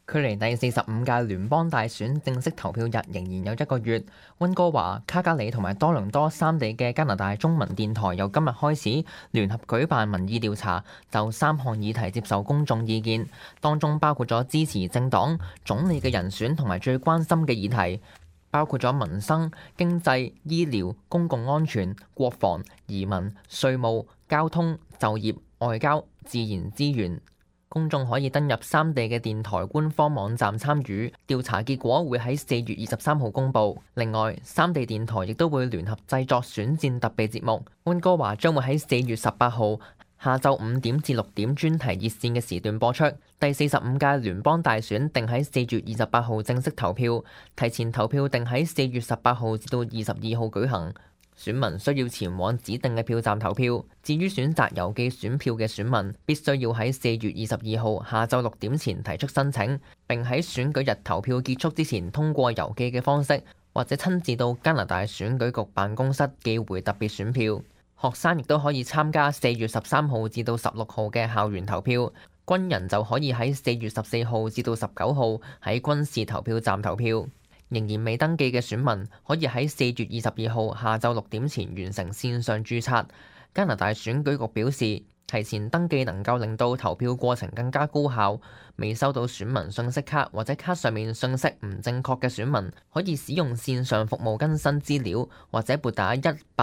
距離第45屆聯邦大選正式投票日仍然有1個月。溫哥華、卡加里同埋多倫多3地嘅加拿大中文電台由今日開始聯合舉辦民意調查，就3項議題接受公眾意見，當中包括咗支持政黨、總理嘅人選同埋最關心嘅議題，包括咗民生、經濟、醫療、公共安全、國防、移民、稅務、交通、就業、外交、自然資源。公眾可以登入3地嘅電台官方網站參與調查，結果會喺4月23號公佈。另外，3地電台亦都會聯合製作選戰特備節目。溫哥華將會喺4月18號下晝5點至6點專題熱線嘅時段播出。第45屆聯邦大選定喺4月28號正式投票，提前投票定喺4月18號至到22號舉行。選民需要前往指定嘅票站投票。至於選擇郵寄選票嘅選民，必須要喺4月22號下晝6點前提出申請，並喺選舉日投票結束之前通過郵寄嘅方式，或者親自到加拿大選舉局辦公室寄回特別選票。學生亦都可以參加4月13號至到16號嘅校園投票。軍人就可以喺4月14號至到19號喺軍事投票站投票。仍然未登記嘅選民可以喺4月22號下晝6點前完成線上註冊。加拿大選舉局表示，提前登記能夠令到投票過程更加高效。未收到選民信息卡或者卡上面信息唔正確嘅選民，可以使用線上服務更新資料，或者撥打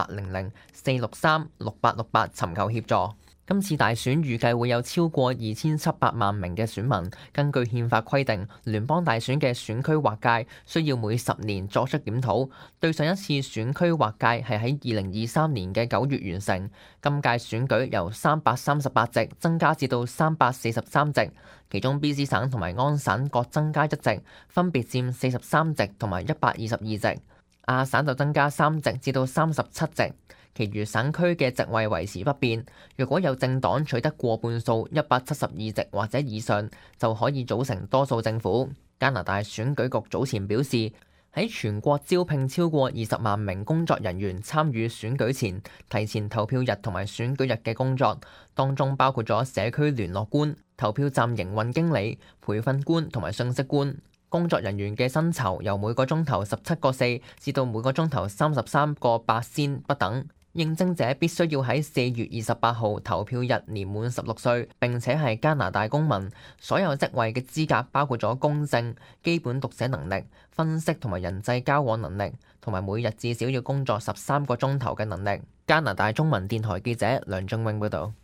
1800-463-6868尋求協助。今次大選預計會有超過2700萬名嘅選民。根據憲法規定，聯邦大選嘅選區劃界需要每10年作出檢討。對上一次選區劃界係喺2023年嘅9月完成。今屆選舉由338席增加至到343席，其中 BC 省同埋安省各增加1席，分別佔43席同埋122席。亞省就增加3席至到37席。其餘省區嘅席位維持不變。若果有政黨取得過半數172席或者以上，就可以組成多數政府。加拿大選舉局早前表示，喺全國招聘超過20萬名工作人員參與選舉前、提前投票日同埋選舉日嘅工作，當中包括咗社區聯絡官、投票站營運經理、培訓官同埋信息官。工作人員嘅薪酬由每個鐘頭17個4至到每個鐘頭33個8仙不等。應徵者必須要喺4月28號投票日年滿16歲，並且係加拿大公民。所有職位嘅資格包括咗公正、基本讀寫能力、分析同埋人際交往能力，同埋每日至少要工作13個鐘頭嘅能力。加拿大中文電台記者梁仲永報導。